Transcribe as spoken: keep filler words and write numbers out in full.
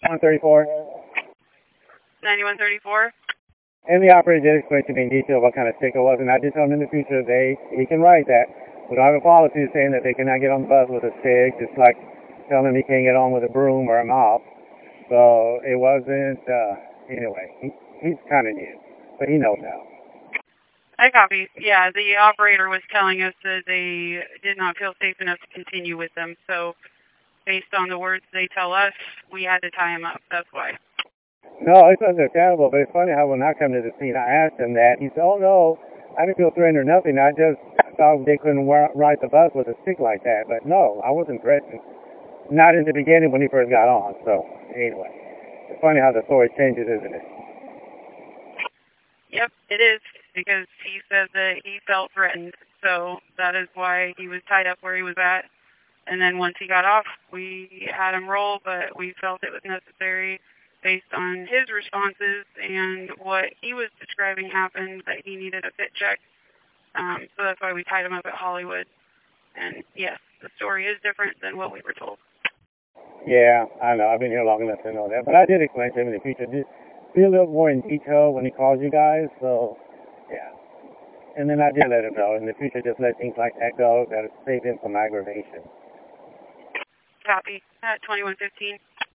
ninety-one thirty-four. ninety-one thirty-four? And the operator did explain to me in detail what kind of stick it was, and I did tell him in the future they he can write that. We don't have a policy saying that they cannot get on the bus with a stick. It's like telling him he can't get on with a broom or a mop. So it wasn't, uh, anyway, he, he's kind of new, but he knows now. I copy. Yeah, the operator was telling us that they did not feel safe enough to continue with them, so based on the words they tell us, we had to tie him up. That's why. No, it's understandable, but it's funny how when I come to the scene, I asked him that. He said, oh, no, I didn't feel threatened or nothing. I just thought they couldn't ride the bus with a stick like that. But no, I wasn't threatened. Not in the beginning when he first got on. So, anyway, it's funny how the story changes, isn't it? Yep, it is, because he said that he felt threatened. So that is why he was tied up where he was at. And then once he got off, we had him roll, but we felt it was necessary based on his responses and what he was describing happened, that he needed a fit check. Um, so that's why we tied him up at Hollywood. And yes, the story is different than what we were told. Yeah, I know. I've been here long enough to know that. But I did explain to him in the future, just be a little more in detail when he calls you guys. So, yeah. And then I did let him know. In the future, just let things like that go. That'll save him some aggravation. Copy. At twenty-one fifteen.